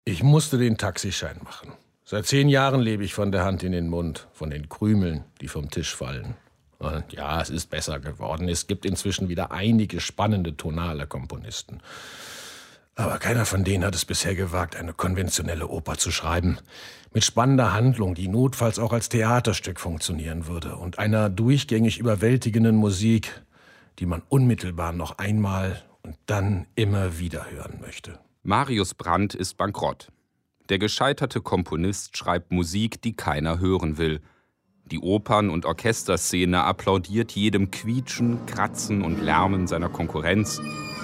Ich musste den Taxischein machen. Seit 10 Jahren lebe ich von der Hand in den Mund, von den Krümeln, die vom Tisch fallen. Und ja, es ist besser geworden. Es gibt inzwischen wieder einige spannende tonale Komponisten. Aber keiner von denen hat es bisher gewagt, eine konventionelle Oper zu schreiben. Mit spannender Handlung, die notfalls auch als Theaterstück funktionieren würde. Und einer durchgängig überwältigenden Musik, die man unmittelbar noch einmal und dann immer wieder hören möchte. Marius Brandt ist bankrott. Der gescheiterte Komponist schreibt Musik, die keiner hören will. Die Opern- und Orchesterszene applaudiert jedem Quietschen, Kratzen und Lärmen seiner Konkurrenz.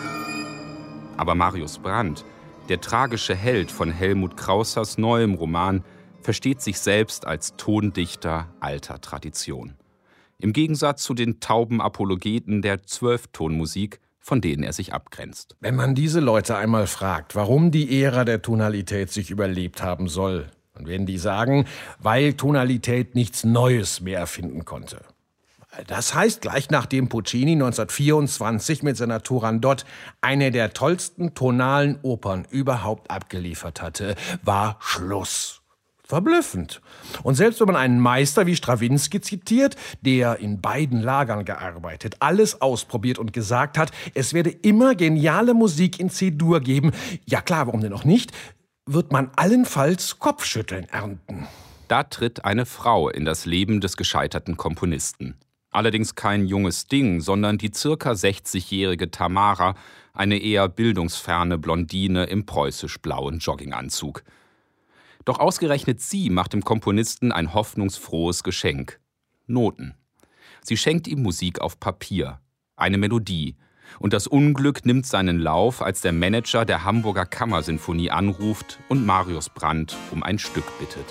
Aber Marius Brandt, der tragische Held von Helmut Krausers neuem Roman, versteht sich selbst als Tondichter alter Tradition. Im Gegensatz zu den tauben Apologeten der Zwölftonmusik, von denen er sich abgrenzt. Wenn man diese Leute einmal fragt, warum die Ära der Tonalität sich überlebt haben soll, dann werden die sagen, weil Tonalität nichts Neues mehr erfinden konnte. Das heißt, gleich nachdem Puccini 1924 mit seiner Turandot eine der tollsten tonalen Opern überhaupt abgeliefert hatte, war Schluss. Verblüffend. Und selbst wenn man einen Meister wie Strawinski zitiert, der in beiden Lagern gearbeitet, alles ausprobiert und gesagt hat, es werde immer geniale Musik in C-Dur geben, ja klar, warum denn auch nicht, wird man allenfalls Kopfschütteln ernten. Da tritt eine Frau in das Leben des gescheiterten Komponisten. Allerdings kein junges Ding, sondern die circa 60-jährige Tamara, eine eher bildungsferne Blondine im preußisch-blauen Jogginganzug. Doch ausgerechnet sie macht dem Komponisten ein hoffnungsfrohes Geschenk. Noten. Sie schenkt ihm Musik auf Papier, eine Melodie. Und das Unglück nimmt seinen Lauf, als der Manager der Hamburger Kammersinfonie anruft und Marius Brandt um ein Stück bittet.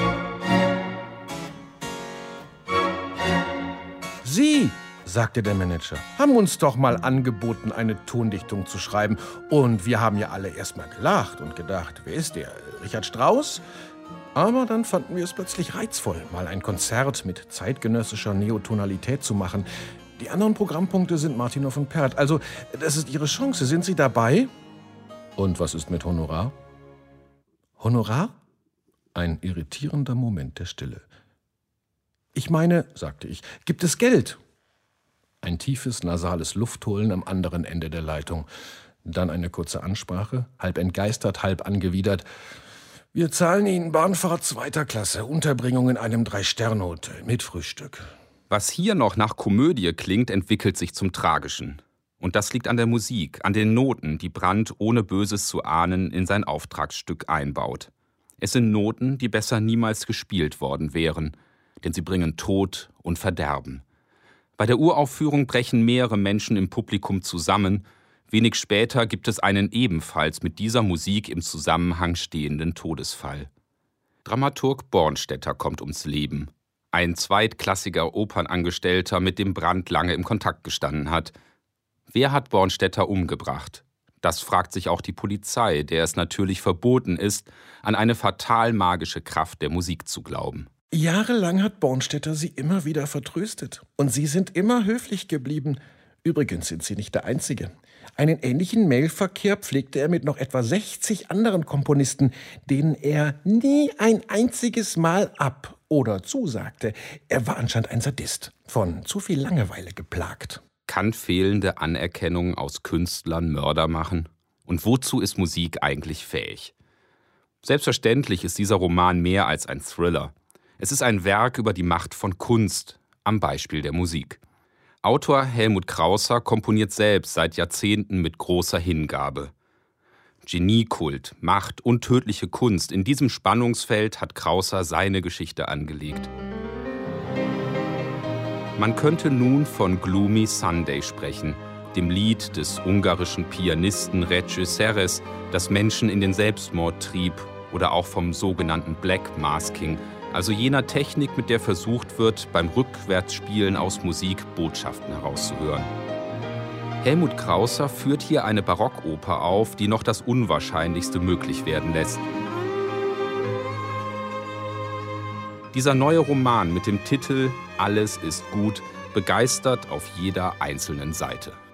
Sie, sagte der Manager, haben uns doch mal angeboten, eine Tondichtung zu schreiben. Und wir haben ja alle erst mal gelacht und gedacht, wer ist der? Richard Strauss? Aber dann fanden wir es plötzlich reizvoll, mal ein Konzert mit zeitgenössischer Neotonalität zu machen. Die anderen Programmpunkte sind Martinow und Perth. Also, das ist Ihre Chance. Sind Sie dabei? Und was ist mit Honorar? Honorar? Ein irritierender Moment der Stille. Ich meine, sagte ich, gibt es Geld? Ein tiefes, nasales Luftholen am anderen Ende der Leitung. Dann eine kurze Ansprache, halb entgeistert, halb angewidert. Wir zahlen Ihnen Bahnfahrt 2. Klasse, Unterbringung in einem 3-Sterne-Hotel mit Frühstück. Was hier noch nach Komödie klingt, entwickelt sich zum Tragischen. Und das liegt an der Musik, an den Noten, die Brandt ohne Böses zu ahnen in sein Auftragsstück einbaut. Es sind Noten, die besser niemals gespielt worden wären, denn sie bringen Tod und Verderben. Bei der Uraufführung brechen mehrere Menschen im Publikum zusammen. Wenig später gibt es einen ebenfalls mit dieser Musik im Zusammenhang stehenden Todesfall. Dramaturg Bornstetter kommt ums Leben. Ein zweitklassiger Opernangestellter, mit dem Brandt lange im Kontakt gestanden hat. Wer hat Bornstetter umgebracht? Das fragt sich auch die Polizei, der es natürlich verboten ist, an eine fatal magische Kraft der Musik zu glauben. Jahrelang hat Bornstetter Sie immer wieder vertröstet. Und Sie sind immer höflich geblieben. Übrigens sind Sie nicht der Einzige. Einen ähnlichen Mailverkehr pflegte er mit noch etwa 60 anderen Komponisten, denen er nie ein einziges Mal ab- oder zusagte. Er war anscheinend ein Sadist, von zu viel Langeweile geplagt. Kann fehlende Anerkennung aus Künstlern Mörder machen? Und wozu ist Musik eigentlich fähig? Selbstverständlich ist dieser Roman mehr als ein Thriller. Es ist ein Werk über die Macht von Kunst, am Beispiel der Musik. Autor Helmut Krauser komponiert selbst seit Jahrzehnten mit großer Hingabe. Geniekult, Macht und tödliche Kunst, in diesem Spannungsfeld hat Krauser seine Geschichte angelegt. Man könnte nun von Gloomy Sunday sprechen, dem Lied des ungarischen Pianisten Recz Seres, das Menschen in den Selbstmord trieb, oder auch vom sogenannten Black Masking, also jener Technik, mit der versucht wird, beim Rückwärtsspielen aus Musik Botschaften herauszuhören. Helmut Krauser führt hier eine Barockoper auf, die noch das Unwahrscheinlichste möglich werden lässt. Dieser neue Roman mit dem Titel »Alles ist gut« begeistert auf jeder einzelnen Seite.